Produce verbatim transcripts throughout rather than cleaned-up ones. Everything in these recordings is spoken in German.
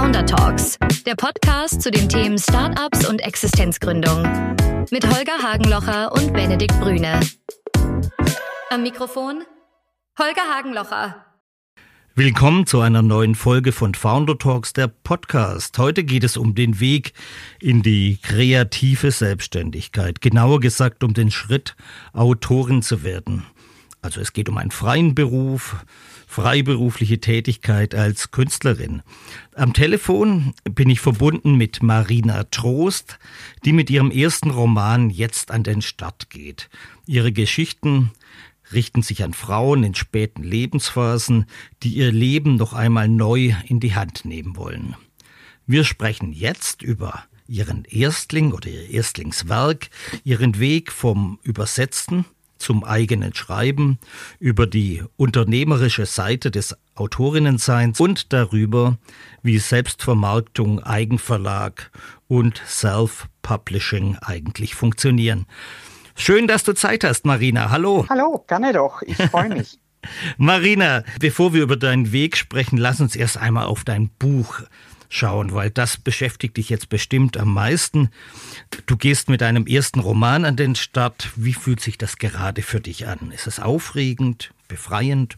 Founder Talks, der Podcast zu den Themen Startups und Existenzgründung. Mit Holger Hagenlocher und Benedikt Brüne. Am Mikrofon Holger Hagenlocher. Willkommen zu einer neuen Folge von Founder Talks, der Podcast. Heute geht es um den Weg in die kreative Selbstständigkeit. Genauer gesagt um den Schritt, Autorin zu werden. Also es geht um einen freien Beruf, freiberufliche Tätigkeit als Künstlerin. Am Telefon bin ich verbunden mit Marina Trost, die mit ihrem ersten Roman jetzt an den Start geht. Ihre Geschichten richten sich an Frauen in späten Lebensphasen, die ihr Leben noch einmal neu in die Hand nehmen wollen. Wir sprechen jetzt über ihren Erstling oder ihr Erstlingswerk, ihren Weg vom Übersetzen zum eigenen Schreiben, über die unternehmerische Seite des Autorinnenseins und darüber, wie Selbstvermarktung, Eigenverlag und Self-Publishing eigentlich funktionieren. Schön, dass du Zeit hast, Marina. Hallo. Hallo, gerne doch. Ich freue mich. Marina, bevor wir über deinen Weg sprechen, lass uns erst einmal auf dein Buch schauen, weil das beschäftigt dich jetzt bestimmt am meisten. Du gehst mit deinem ersten Roman an den Start. Wie fühlt sich das gerade für dich an? Ist es aufregend, befreiend?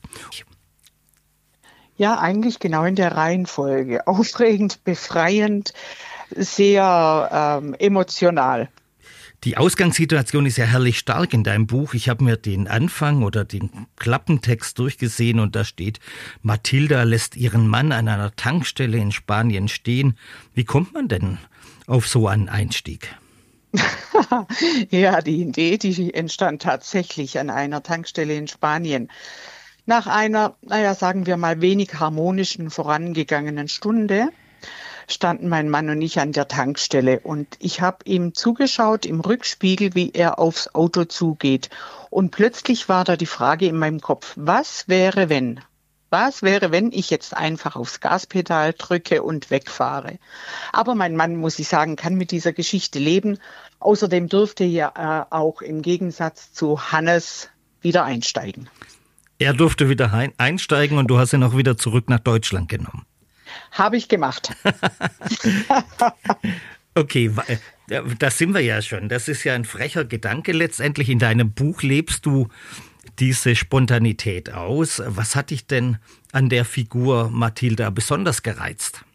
Ja, eigentlich genau in der Reihenfolge. Aufregend, befreiend, sehr ähm, emotional. Die Ausgangssituation ist ja herrlich stark in deinem Buch. Ich habe mir den Anfang oder den Klappentext durchgesehen und da steht, Matilda lässt ihren Mann an einer Tankstelle in Spanien stehen. Wie kommt man denn auf so einen Einstieg? Ja, die Idee, die entstand tatsächlich an einer Tankstelle in Spanien. Nach einer, naja, sagen wir mal, wenig harmonischen vorangegangenen Stunde standen mein Mann und ich an der Tankstelle und ich habe ihm zugeschaut im Rückspiegel, wie er aufs Auto zugeht. Und plötzlich war da die Frage in meinem Kopf, was wäre wenn? Was wäre, wenn ich jetzt einfach aufs Gaspedal drücke und wegfahre? Aber mein Mann, muss ich sagen, kann mit dieser Geschichte leben. Außerdem durfte er äh, auch im Gegensatz zu Hannes wieder einsteigen. Er durfte wieder ein- einsteigen und du hast ihn auch wieder zurück nach Deutschland genommen. Habe ich gemacht. Okay, das sind wir ja schon. Das ist ja ein frecher Gedanke. Letztendlich in deinem Buch lebst du diese Spontanität aus. Was hat dich denn an der Figur Matilda besonders gereizt?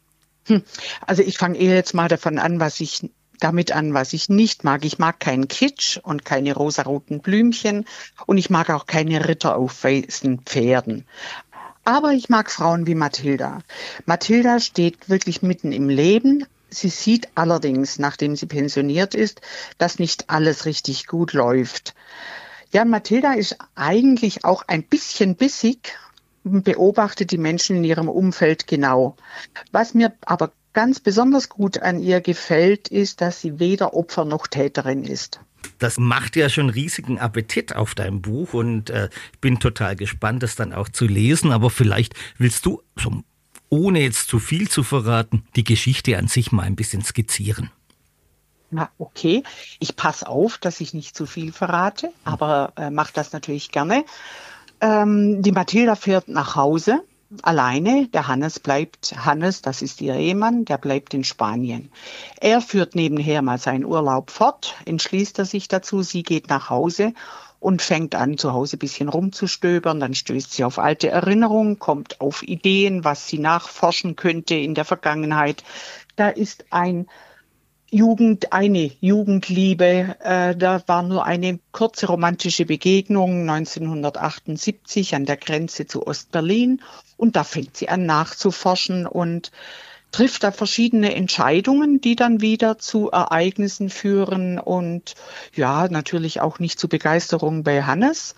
Also ich fange eher jetzt mal davon an, was ich damit an, was ich nicht mag. Ich mag keinen Kitsch und keine rosaroten Blümchen und ich mag auch keine Ritter auf weißen Pferden. Aber ich mag Frauen wie Matilda. Matilda steht wirklich mitten im Leben. Sie sieht allerdings, nachdem sie pensioniert ist, dass nicht alles richtig gut läuft. Ja, Matilda ist eigentlich auch ein bisschen bissig und beobachtet die Menschen in ihrem Umfeld genau. Was mir aber ganz besonders gut an ihr gefällt, ist, dass sie weder Opfer noch Täterin ist. Das macht ja schon riesigen Appetit auf deinem Buch und äh, ich bin total gespannt, das dann auch zu lesen. Aber vielleicht willst du, so, ohne jetzt zu viel zu verraten, die Geschichte an sich mal ein bisschen skizzieren. Na, okay. Ich passe auf, dass ich nicht zu viel verrate, aber äh, mache das natürlich gerne. Ähm, die Matilda fährt nach Hause. Alleine, der Hannes bleibt, Hannes, das ist ihr Ehemann, der bleibt in Spanien. Er führt nebenher mal seinen Urlaub fort, entschließt er sich dazu, sie geht nach Hause und fängt an, zu Hause ein bisschen rumzustöbern, dann stößt sie auf alte Erinnerungen, kommt auf Ideen, was sie nachforschen könnte in der Vergangenheit. Da ist ein Jugend, eine Jugendliebe, äh, da war nur eine kurze romantische Begegnung neunzehnhundertachtundsiebzig an der Grenze zu Ostberlin und da fängt sie an nachzuforschen und trifft da verschiedene Entscheidungen, die dann wieder zu Ereignissen führen und ja, natürlich auch nicht zu Begeisterung bei Hannes.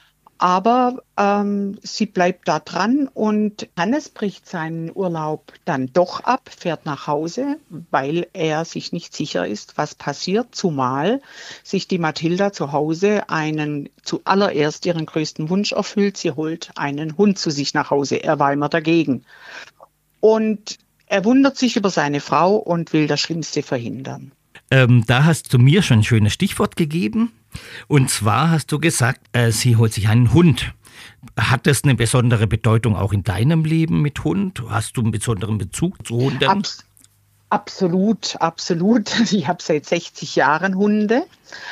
Aber ähm, sie bleibt da dran und Hannes bricht seinen Urlaub dann doch ab, fährt nach Hause, weil er sich nicht sicher ist, was passiert, zumal sich die Matilda zu Hause einen zuallererst ihren größten Wunsch erfüllt. Sie holt einen Hund zu sich nach Hause. Er war immer dagegen. Und er wundert sich über seine Frau und will das Schlimmste verhindern. Ähm, da hast du mir schon ein schönes Stichwort gegeben. Und zwar hast du gesagt, äh, sie holt sich einen Hund. Hat das eine besondere Bedeutung auch in deinem Leben mit Hund? Hast du einen besonderen Bezug zu Hunden? Abs- absolut, absolut. Ich habe seit sechzig Jahren Hunde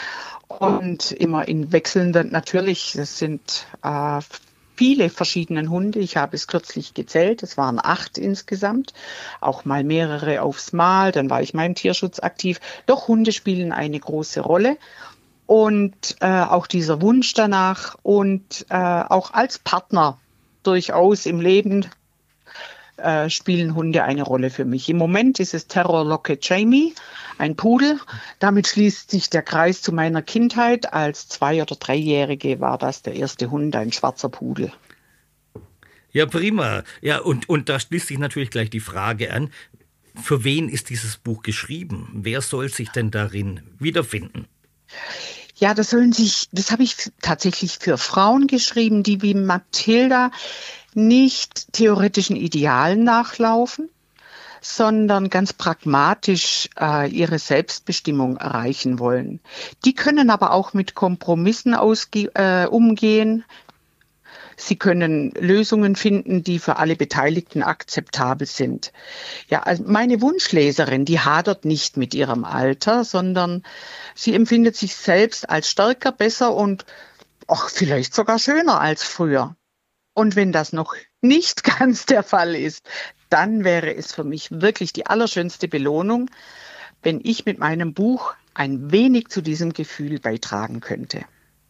und immer in wechselnden, natürlich, das sind äh, viele verschiedene Hunde. Ich habe es kürzlich gezählt, es waren acht insgesamt, auch mal mehrere aufs Mal, dann war ich mal im Tierschutz aktiv. Doch Hunde spielen eine große Rolle. Und äh, auch dieser Wunsch danach und äh, auch als Partner durchaus im Leben äh, spielen Hunde eine Rolle für mich. Im Moment ist es Terrorlocke Jamie, ein Pudel. Damit schließt sich der Kreis zu meiner Kindheit. Als Zwei- oder Dreijährige war das der erste Hund, ein schwarzer Pudel. Ja, prima. Ja, und, und da schließt sich natürlich gleich die Frage an, für wen ist dieses Buch geschrieben? Wer soll sich denn darin wiederfinden? Ja, das sollen sich, das habe ich tatsächlich für Frauen geschrieben, die wie Mathilda nicht theoretischen Idealen nachlaufen, sondern ganz pragmatisch äh, ihre Selbstbestimmung erreichen wollen. Die können aber auch mit Kompromissen ausge- äh, umgehen. Sie können Lösungen finden, die für alle Beteiligten akzeptabel sind. Ja, also meine Wunschleserin, die hadert nicht mit ihrem Alter, sondern sie empfindet sich selbst als stärker, besser und auch vielleicht sogar schöner als früher. Und wenn das noch nicht ganz der Fall ist, dann wäre es für mich wirklich die allerschönste Belohnung, wenn ich mit meinem Buch ein wenig zu diesem Gefühl beitragen könnte.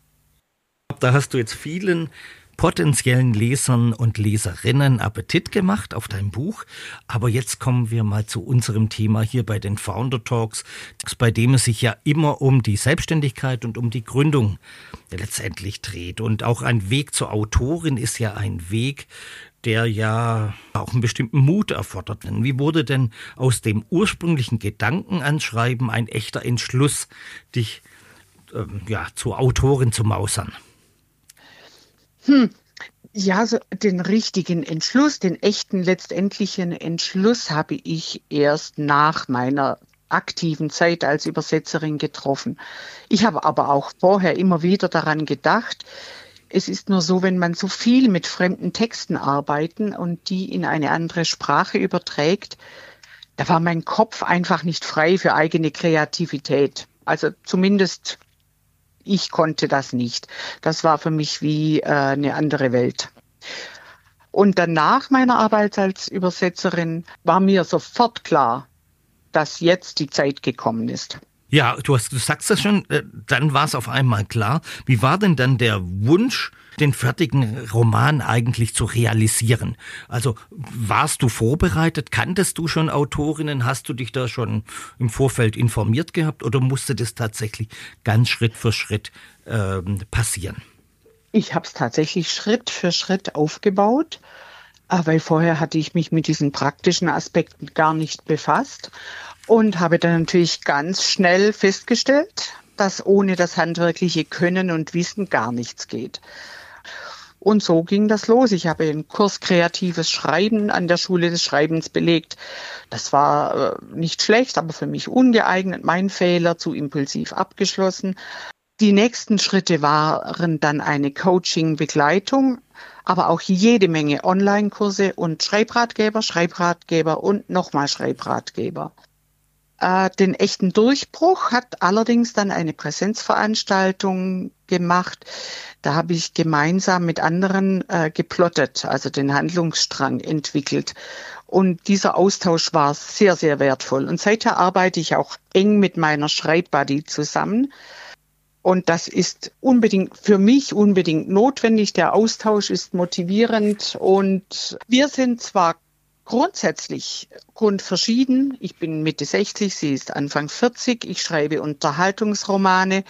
Da hast du jetzt vielen potenziellen Lesern und Leserinnen Appetit gemacht auf dein Buch. Aber jetzt kommen wir mal zu unserem Thema hier bei den Founder Talks, bei dem es sich ja immer um die Selbstständigkeit und um die Gründung letztendlich dreht. Und auch ein Weg zur Autorin ist ja ein Weg, der ja auch einen bestimmten Mut erfordert. Wie wurde denn aus dem ursprünglichen Gedankenanschreiben ein echter Entschluss, dich ähm, ja, zur Autorin zu mausern? Hm. Ja, so den richtigen Entschluss, den echten letztendlichen Entschluss habe ich erst nach meiner aktiven Zeit als Übersetzerin getroffen. Ich habe aber auch vorher immer wieder daran gedacht, es ist nur so, wenn man so viel mit fremden Texten arbeiten und die in eine andere Sprache überträgt, da war mein Kopf einfach nicht frei für eigene Kreativität. Also zumindest ich konnte das nicht. Das war für mich wie äh, eine andere Welt. Und dann nach meiner Arbeit als Übersetzerin war mir sofort klar, dass jetzt die Zeit gekommen ist. Ja, du, hast, du sagst das schon, äh, dann war es auf einmal klar. Wie war denn dann der Wunsch, den fertigen Roman eigentlich zu realisieren? Also warst du vorbereitet? Kanntest du schon Autorinnen? Hast du dich da schon im Vorfeld informiert gehabt? Oder musste das tatsächlich ganz Schritt für Schritt äh, passieren? Ich habe es tatsächlich Schritt für Schritt aufgebaut, weil vorher hatte ich mich mit diesen praktischen Aspekten gar nicht befasst. Und habe dann natürlich ganz schnell festgestellt, dass ohne das handwerkliche Können und Wissen gar nichts geht. Und so ging das los. Ich habe einen Kurs Kreatives Schreiben an der Schule des Schreibens belegt. Das war äh, nicht schlecht, aber für mich ungeeignet. Mein Fehler, zu impulsiv abgeschlossen. Die nächsten Schritte waren dann eine Coaching-Begleitung, aber auch jede Menge Online-Kurse und Schreibratgeber, Schreibratgeber und nochmal Schreibratgeber. Äh, den echten Durchbruch hat allerdings dann eine Präsenzveranstaltung gemacht. Da habe ich gemeinsam mit anderen äh, geplottet, also den Handlungsstrang entwickelt. Und dieser Austausch war sehr, sehr wertvoll. Und seither arbeite ich auch eng mit meiner Schreibbuddy zusammen. Und das ist unbedingt für mich unbedingt notwendig. Der Austausch ist motivierend und wir sind zwar grundsätzlich grundverschieden. Ich bin Mitte sechzig, sie ist Anfang vierzig. Ich schreibe Unterhaltungsromane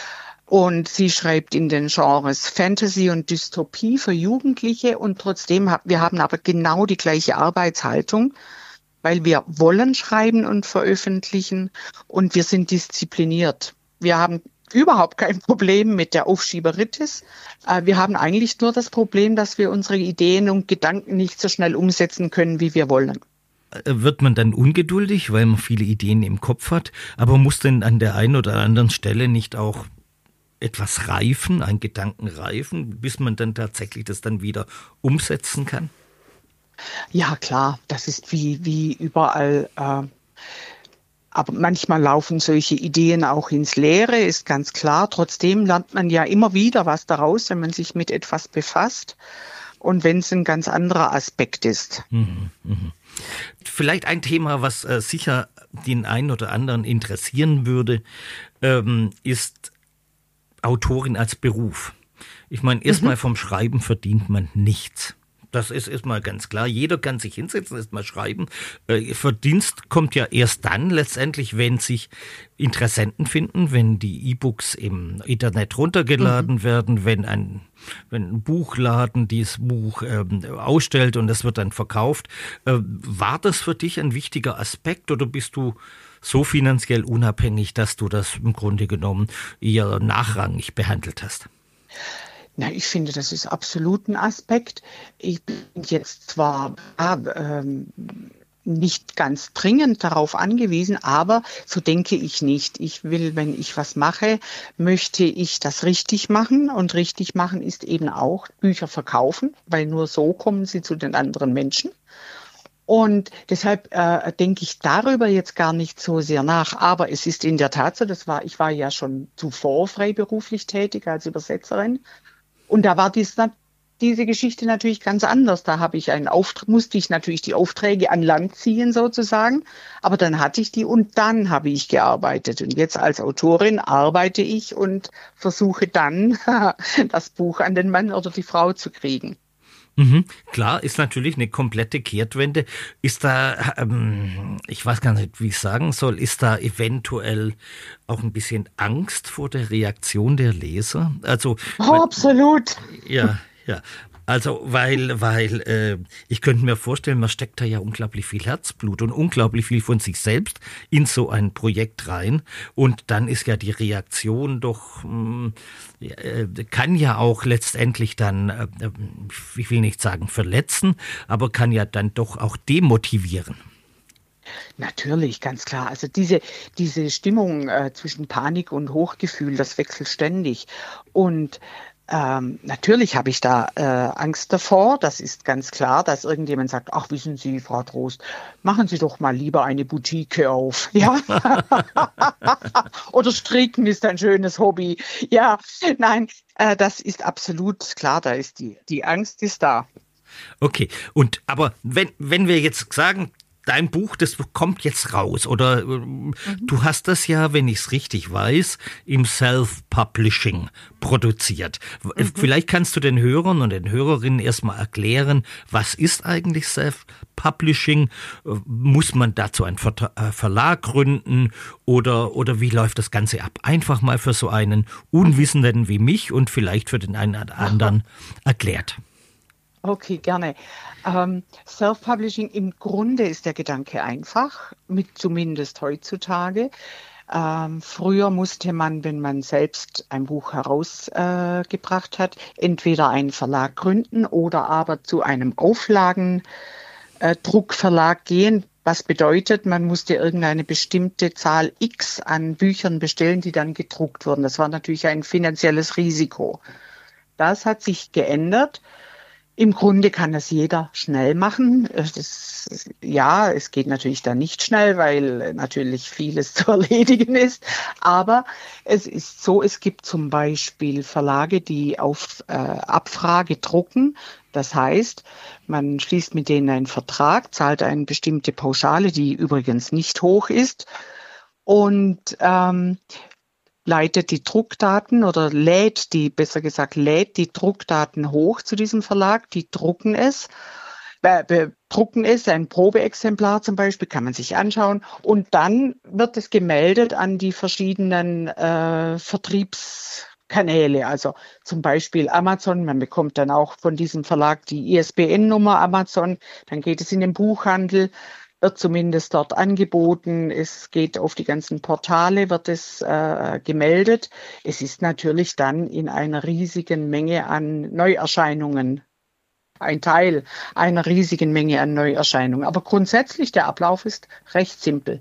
und sie schreibt in den Genres Fantasy und Dystopie für Jugendliche. Und trotzdem, wir haben aber genau die gleiche Arbeitshaltung, weil wir wollen schreiben und veröffentlichen und wir sind diszipliniert. Wir haben überhaupt kein Problem mit der Aufschieberitis. Wir haben eigentlich nur das Problem, dass wir unsere Ideen und Gedanken nicht so schnell umsetzen können, wie wir wollen. wird man dann ungeduldig, weil man viele Ideen im Kopf hat, aber muss denn an der einen oder anderen Stelle nicht auch etwas reifen, ein Gedanken reifen, bis man dann tatsächlich das dann wieder umsetzen kann? Ja, klar, das ist wie, wie überall. Äh, aber manchmal laufen solche Ideen auch ins Leere, ist ganz klar. Trotzdem lernt man ja immer wieder was daraus, wenn man sich mit etwas befasst und wenn es ein ganz anderer Aspekt ist. Mhm, mhm. Vielleicht ein Thema, was äh, sicher den einen oder anderen interessieren würde, ähm, ist Autorin als Beruf. Ich meine, erstmal mhm. vom Schreiben verdient man nichts. Das ist erstmal ganz klar. Jeder kann sich hinsetzen, erstmal schreiben. Äh, Verdienst kommt ja erst dann letztendlich, wenn sich Interessenten finden, wenn die E-Books im Internet runtergeladen mhm. werden, wenn ein, wenn ein Buchladen dieses Buch ähm, ausstellt und das wird dann verkauft. Äh, war das für dich ein wichtiger Aspekt oder bist du so finanziell unabhängig, dass du das im Grunde genommen eher nachrangig behandelt hast? Na, ich finde, das ist absolut ein Aspekt. Ich bin jetzt zwar äh, ähm, nicht ganz dringend darauf angewiesen, aber so denke ich nicht. Ich will, wenn ich was mache, möchte ich das richtig machen. Und richtig machen ist eben auch Bücher verkaufen, weil nur so kommen sie zu den anderen Menschen. Und deshalb äh, denke ich darüber jetzt gar nicht so sehr nach. Aber es ist in der Tat so, das war, ich war ja schon zuvor freiberuflich tätig als Übersetzerin. Und da war dies, diese Geschichte natürlich ganz anders. Da habe ich einen Auftrag, musste ich natürlich die Aufträge an Land ziehen sozusagen. Aber dann hatte ich die und dann habe ich gearbeitet. Und jetzt als Autorin arbeite ich und versuche dann das Buch an den Mann oder die Frau zu kriegen. Mhm, klar, ist natürlich eine komplette Kehrtwende. Ist da, ähm, ich weiß gar nicht, wie ich sagen soll, ist da eventuell auch ein bisschen Angst vor der Reaktion der Leser? Also, oh, weil, absolut. Ja, ja. Also, weil, weil äh, ich könnte mir vorstellen, man steckt da ja unglaublich viel Herzblut und unglaublich viel von sich selbst in so ein Projekt rein. Und dann ist ja die Reaktion doch, mh, äh, kann ja auch letztendlich dann, äh, ich will nicht sagen verletzen, aber kann ja dann doch auch demotivieren. Natürlich, ganz klar. Also diese, diese Stimmung äh, zwischen Panik und Hochgefühl, das wechselt ständig. Und Ähm, natürlich habe ich da äh, Angst davor, das ist ganz klar, dass irgendjemand sagt, ach, wissen Sie, Frau Trost, machen Sie doch mal lieber eine Boutique auf, ja? Oder Stricken ist ein schönes Hobby, ja, nein, äh, das ist absolut klar, da ist die, die Angst ist da. Okay, und aber wenn, wenn wir jetzt sagen, dein Buch, das kommt jetzt raus oder mhm. du hast das ja, wenn ich es richtig weiß, im Self-Publishing produziert. Mhm. Vielleicht kannst du den Hörern und den Hörerinnen erstmal erklären, was ist eigentlich Self-Publishing? Muss man dazu einen Ver- äh, Verlag gründen oder, oder wie läuft das Ganze ab? Einfach mal für so einen Unwissenden wie mich und vielleicht für den einen oder anderen erklärt. Okay, gerne. Ähm, Self-Publishing, im Grunde ist der Gedanke einfach, mit zumindest heutzutage. Ähm, früher musste man, wenn man selbst ein Buch herausgebracht äh, hat, entweder einen Verlag gründen oder aber zu einem Auflagendruckverlag äh, gehen. Was bedeutet, man musste irgendeine bestimmte Zahl X an Büchern bestellen, die dann gedruckt wurden. Das war natürlich ein finanzielles Risiko. Das hat sich geändert. Im Grunde kann das jeder schnell machen. Das, ja, es geht natürlich dann nicht schnell, weil natürlich vieles zu erledigen ist. Aber es ist so, es gibt zum Beispiel Verlage, die auf äh, Abfrage drucken. Das heißt, man schließt mit denen einen Vertrag, zahlt eine bestimmte Pauschale, die übrigens nicht hoch ist. Und ähm, leitet die Druckdaten oder lädt die, besser gesagt, lädt die Druckdaten hoch zu diesem Verlag. Die drucken es, äh, drucken es, ein Probeexemplar zum Beispiel, kann man sich anschauen. Und dann wird es gemeldet an die verschiedenen äh, Vertriebskanäle. Also zum Beispiel Amazon. Man bekommt dann auch von diesem Verlag die I S B N-Nummer Amazon. Dann geht es in den Buchhandel. Wird zumindest dort angeboten. Es geht auf die ganzen Portale, wird es äh, gemeldet. Es ist natürlich dann in einer riesigen Menge an Neuerscheinungen ein Teil einer riesigen Menge an Neuerscheinungen. Aber grundsätzlich, der Ablauf ist recht simpel.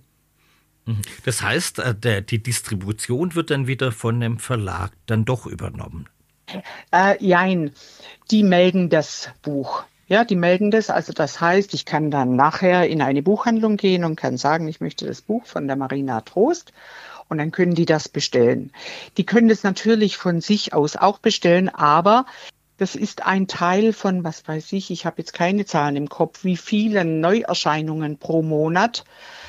Das heißt, der, die Distribution wird dann wieder von dem Verlag dann doch übernommen? Äh, jein, die melden das Buch. Ja, die melden das. Also das heißt, ich kann dann nachher in eine Buchhandlung gehen und kann sagen, ich möchte das Buch von der Marina Trost. Und dann können die das bestellen. Die können das natürlich von sich aus auch bestellen, aber das ist ein Teil von, was weiß ich, ich habe jetzt keine Zahlen im Kopf, wie vielen Neuerscheinungen pro Monat.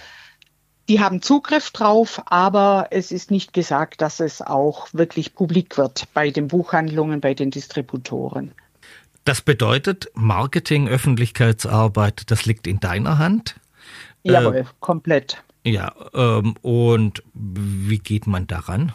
Die haben Zugriff drauf, aber es ist nicht gesagt, dass es auch wirklich publik wird bei den Buchhandlungen, bei den Distributoren. Das bedeutet, Marketing, Öffentlichkeitsarbeit, das liegt in deiner Hand? Jawohl, äh, komplett. Ja, ähm, und wie geht man daran?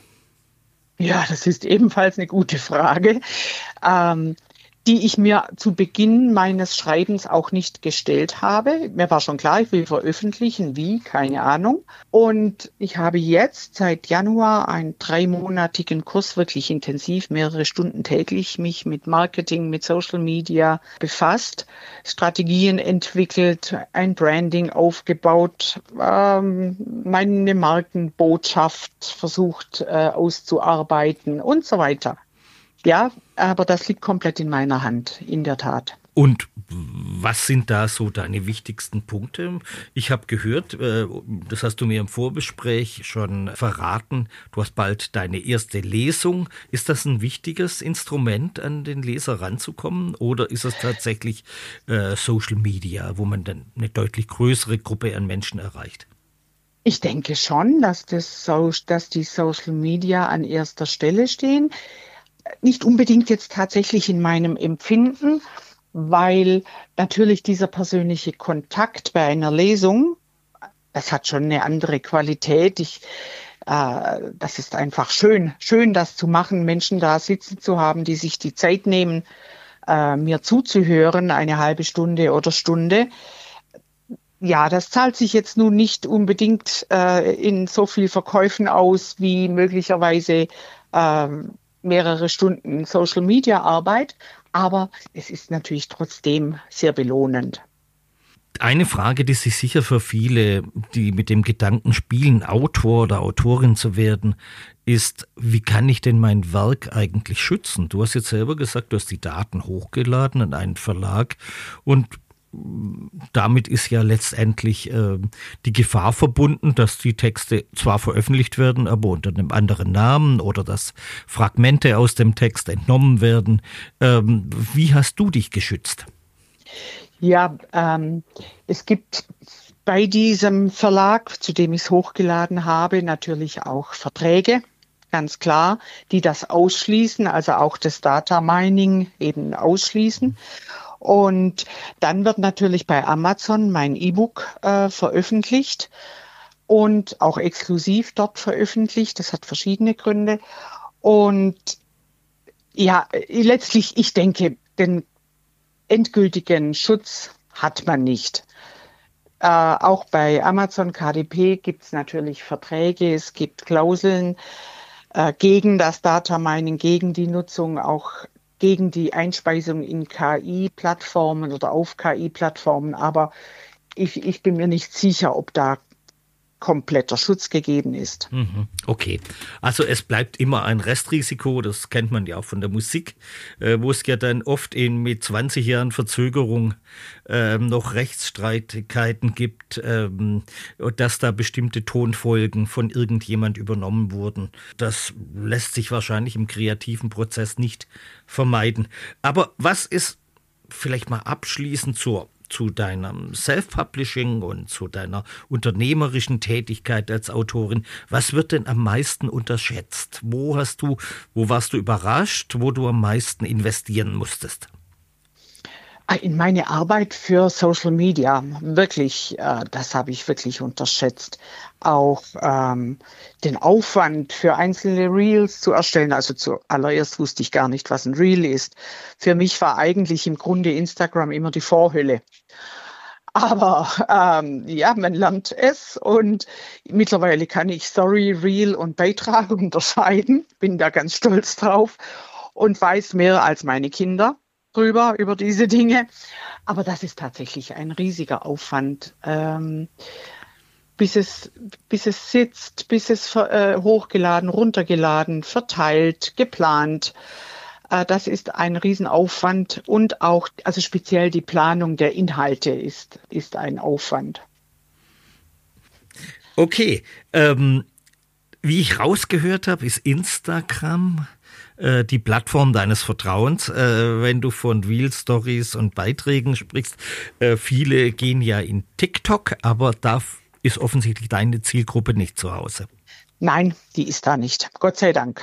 Ja, das ist ebenfalls eine gute Frage, ähm, die ich mir zu Beginn meines Schreibens auch nicht gestellt habe. Mir war schon klar, ich will veröffentlichen, wie, keine Ahnung. Und ich habe jetzt seit Januar einen dreimonatigen Kurs, wirklich intensiv, mehrere Stunden täglich, mich mit Marketing, mit Social Media befasst, Strategien entwickelt, ein Branding aufgebaut, ähm, meine Markenbotschaft versucht äh, auszuarbeiten und so weiter. Ja, aber das liegt komplett in meiner Hand, in der Tat. Und was sind da so deine wichtigsten Punkte? Ich habe gehört, das hast du mir im Vorgespräch schon verraten, du hast bald deine erste Lesung. Ist das ein wichtiges Instrument, an den Leser ranzukommen? Oder ist es tatsächlich äh, Social Media, wo man dann eine deutlich größere Gruppe an Menschen erreicht? Ich denke schon, dass, das so, dass die Social Media an erster Stelle stehen. Nicht unbedingt jetzt tatsächlich in meinem Empfinden, weil natürlich dieser persönliche Kontakt bei einer Lesung, das hat schon eine andere Qualität. Ich, äh, das ist einfach schön, schön das zu machen, Menschen da sitzen zu haben, die sich die Zeit nehmen, äh, mir zuzuhören, eine halbe Stunde oder Stunde. Ja, das zahlt sich jetzt nun nicht unbedingt äh, in so viel Verkäufen aus, wie möglicherweise äh, mehrere Stunden Social-Media-Arbeit, aber es ist natürlich trotzdem sehr belohnend. Eine Frage, die sich sicher für viele, die mit dem Gedanken spielen, Autor oder Autorin zu werden, ist, wie kann ich denn mein Werk eigentlich schützen? Du hast jetzt selber gesagt, du hast die Daten hochgeladen an einen Verlag und damit ist ja letztendlich äh, die Gefahr verbunden, dass die Texte zwar veröffentlicht werden, aber unter einem anderen Namen oder dass Fragmente aus dem Text entnommen werden. Ähm, wie hast du dich geschützt? Ja, ähm, es gibt bei diesem Verlag, zu dem ich es hochgeladen habe, natürlich auch Verträge, ganz klar, die das ausschließen, also auch das Data Mining eben ausschließen. Und dann wird natürlich bei Amazon mein E-Book äh, veröffentlicht und auch exklusiv dort veröffentlicht. Das hat verschiedene Gründe. Und ja, letztlich, ich denke, den endgültigen Schutz hat man nicht. Äh, auch bei Amazon K D P gibt es natürlich Verträge, es gibt Klauseln äh, gegen das Data Mining, gegen die Nutzung, auch gegen die Einspeisung in K I-Plattformen oder auf K I-Plattformen. Aber ich, ich bin mir nicht sicher, ob da kompletter Schutz gegeben ist. Okay, also es bleibt immer ein Restrisiko, das kennt man ja auch von der Musik, äh, wo es ja dann oft in, mit zwanzig Jahren Verzögerung ähm, noch Rechtsstreitigkeiten gibt, ähm, dass da bestimmte Tonfolgen von irgendjemand übernommen wurden. Das lässt sich wahrscheinlich im kreativen Prozess nicht vermeiden. Aber was ist vielleicht mal abschließend zur zu deinem Self-Publishing und zu deiner unternehmerischen Tätigkeit als Autorin, was wird denn am meisten unterschätzt? Wo hast du, wo warst du überrascht, wo du am meisten investieren musstest? In meine Arbeit für Social Media, wirklich, äh, das habe ich wirklich unterschätzt. Auch ähm, den Aufwand für einzelne Reels zu erstellen. Also zuallererst wusste ich gar nicht, was ein Reel ist. Für mich war eigentlich im Grunde Instagram immer die Vorhülle. Aber ähm, ja, man lernt es und mittlerweile kann ich Story, Reel und Beitrag unterscheiden. Bin da ganz stolz drauf und weiß mehr als meine Kinder. drüber, über diese Dinge. Aber das ist tatsächlich ein riesiger Aufwand, ähm, bis es, bis es sitzt, bis es äh, hochgeladen, runtergeladen, verteilt, geplant. Äh, das ist ein Riesenaufwand und auch, also speziell die Planung der Inhalte ist, ist ein Aufwand. Okay, ähm, wie ich rausgehört habe, ist Instagram äh, die Plattform deines Vertrauens, äh, wenn du von Real Stories und Beiträgen sprichst. Äh, viele gehen ja in TikTok, aber da ist offensichtlich deine Zielgruppe nicht zu Hause. Nein, die ist da nicht. Gott sei Dank.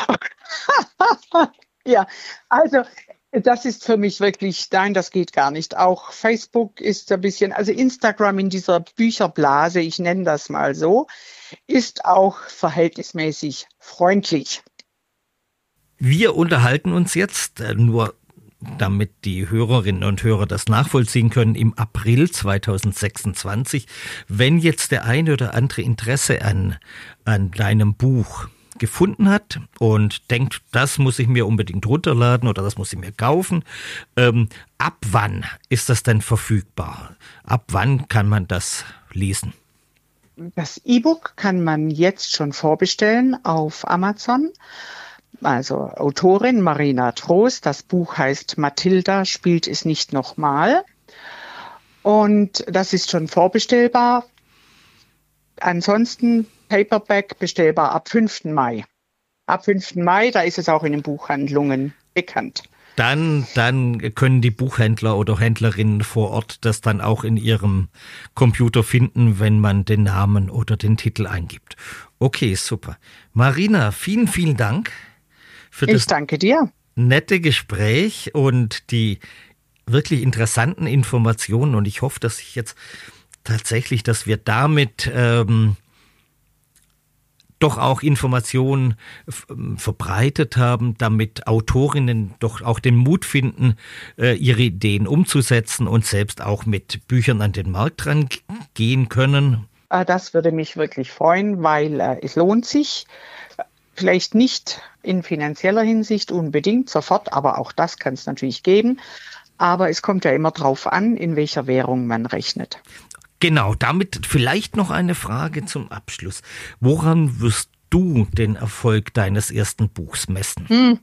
Ja, also das ist für mich wirklich, nein, das geht gar nicht. Auch Facebook ist ein bisschen, also Instagram in dieser Bücherblase, ich nenne das mal so, ist auch verhältnismäßig freundlich. Wir unterhalten uns jetzt, äh, nur damit die Hörerinnen und Hörer das nachvollziehen können, im April zweitausendsechsundzwanzig. Wenn jetzt der eine oder andere Interesse an, an deinem Buch gefunden hat und denkt, das muss ich mir unbedingt runterladen oder das muss ich mir kaufen, ähm, ab wann ist das denn verfügbar? Ab wann kann man das lesen? Das E-Book kann man jetzt schon vorbestellen auf Amazon. Also Autorin Marina Trost, das Buch heißt Mathilda spielt es nicht nochmal. Und das ist schon vorbestellbar. Ansonsten Paperback bestellbar ab fünften Mai. Ab fünften Mai, da ist es auch in den Buchhandlungen bekannt. Dann, dann können die Buchhändler oder Händlerinnen vor Ort das dann auch in ihrem Computer finden, wenn man den Namen oder den Titel eingibt. Okay, super. Marina, vielen, vielen Dank für das ich danke dir. nette Gespräch und die wirklich interessanten Informationen. Und ich hoffe, dass ich jetzt tatsächlich, dass wir damit ähm, doch auch Informationen f- verbreitet haben, damit Autorinnen doch auch den Mut finden, äh, ihre Ideen umzusetzen und selbst auch mit Büchern an den Markt rangehen können. Das würde mich wirklich freuen, weil äh, es lohnt sich. Vielleicht nicht in finanzieller Hinsicht unbedingt sofort, aber auch das kann es natürlich geben. Aber es kommt ja immer drauf an, in welcher Währung man rechnet. Genau, damit vielleicht noch eine Frage zum Abschluss. Woran wirst du den Erfolg deines ersten Buchs messen? Hm.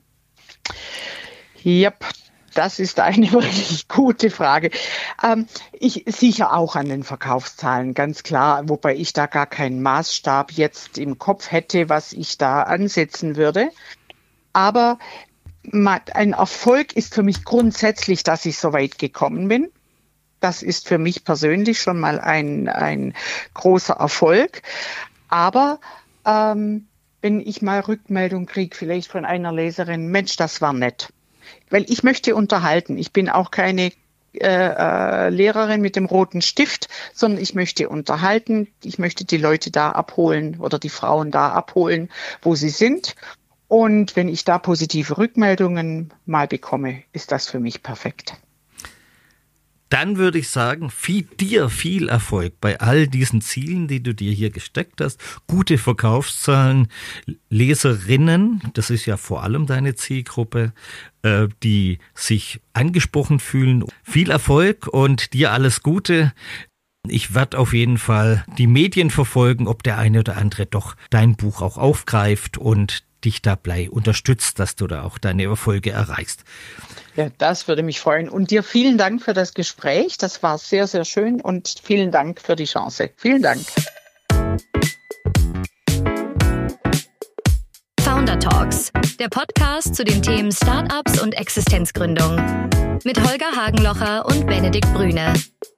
Yep. Das ist eine wirklich gute Frage. Ähm, ich sicher auch an den Verkaufszahlen, ganz klar, wobei ich da gar keinen Maßstab jetzt im Kopf hätte, was ich da ansetzen würde. Aber ein Erfolg ist für mich grundsätzlich, dass ich so weit gekommen bin. Das ist für mich persönlich schon mal ein, ein großer Erfolg. Aber ähm, wenn ich mal Rückmeldung kriege, vielleicht von einer Leserin, Mensch, das war nett. Weil ich möchte unterhalten. Ich bin auch keine äh, äh, Lehrerin mit dem roten Stift, sondern ich möchte unterhalten. Ich möchte die Leute da abholen oder die Frauen da abholen, wo sie sind. Und wenn ich da positive Rückmeldungen mal bekomme, ist das für mich perfekt. Dann würde ich sagen, viel, dir viel Erfolg bei all diesen Zielen, die du dir hier gesteckt hast. Gute Verkaufszahlen, Leserinnen, das ist ja vor allem deine Zielgruppe, äh, die sich angesprochen fühlen. Viel Erfolg und dir alles Gute. Ich werde auf jeden Fall die Medien verfolgen, ob der eine oder andere doch dein Buch auch aufgreift und dich dabei unterstützt, dass du da auch deine Erfolge erreichst. Ja, das würde mich freuen. Und dir vielen Dank für das Gespräch. Das war sehr, sehr schön und vielen Dank für die Chance. Vielen Dank. Founder Talks, der Podcast zu den Themen Startups und Existenzgründung. Mit Holger Hagenlocher und Benedikt Brüne.